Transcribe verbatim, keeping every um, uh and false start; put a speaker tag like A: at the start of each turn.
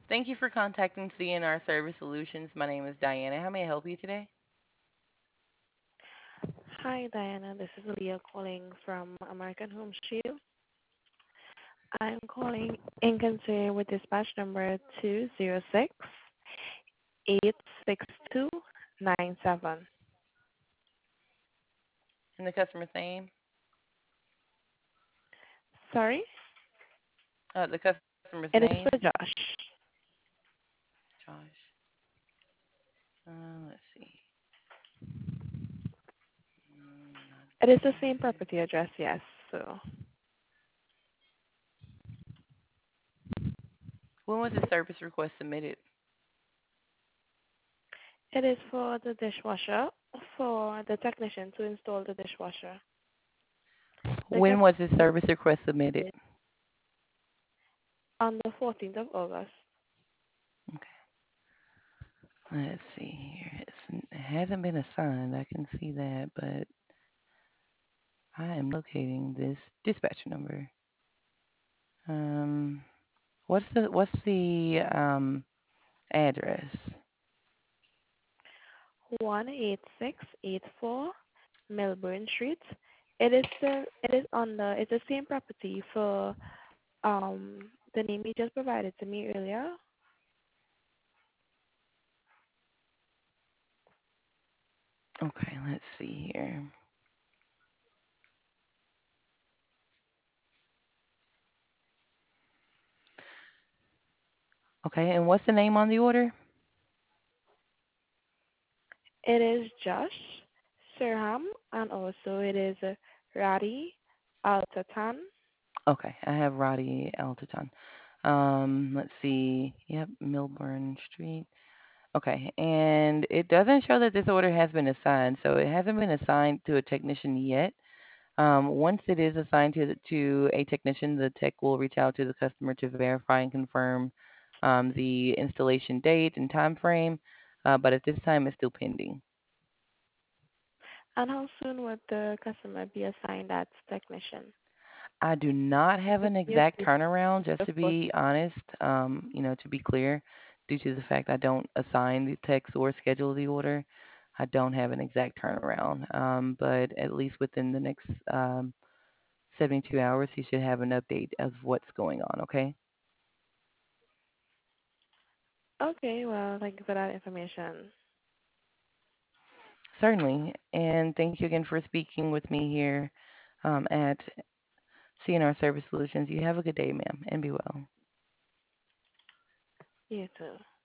A: Thank you for contacting C N R Service Solutions. My name is Diana. How may I help you today?
B: Hi, Diana. This is Leah calling from American Home Shield. I'm calling in concern with dispatch number two zero six eight six two nine seven.
A: And the customer's name?
B: Sorry?
A: Uh, the customer's
B: It
A: name?
B: is for Josh.
A: Josh. Uh, let's see. Mm, not
B: It is the same
A: there.
B: property address, yes. So
A: When was the service request submitted?
B: it is for the dishwasher, for the technician to install the dishwasher. The
A: When was the service request submitted?
B: customer on the fourteenth of August.
A: Okay. Let's see here. It's, it hasn't been assigned. I can see that, but I am locating this dispatch number. Um, what's the what's the um address?
B: one eight six eight four Melbourne Street. It is the it is on the it's the same property for um the name you just provided to me earlier.
A: Okay, let's see here. Okay, and what's the name on the order?
B: It is Josh Sirham and also it is uh, Radi Altatan.
A: Okay, I have Roddy Altaton. Um, let's see. Yep, Milburn Street. Okay, and it doesn't show that this order has been assigned, so it hasn't been assigned to a technician yet. Um, once it is assigned to the, to a technician, the tech will reach out to the customer to verify and confirm um, the installation date and time frame. Uh, but at this time, it's still pending.
B: And how soon would the customer be assigned that technician?
A: I do not have
B: Would
A: an
B: it
A: exact
B: be
A: turnaround, just
B: the
A: to
B: first?
A: be honest, um, you know, to be clear, due to the fact I don't assign the text or schedule the order, I don't have an exact turnaround. Um, but at least within the next um, seventy-two hours, he should have an update of what's going on, okay?
B: Okay, well, thank you for that information.
A: Certainly. And thank you again for speaking with me here um, at C N R Service Solutions. You have a good day, ma'am, and be well.
B: You too.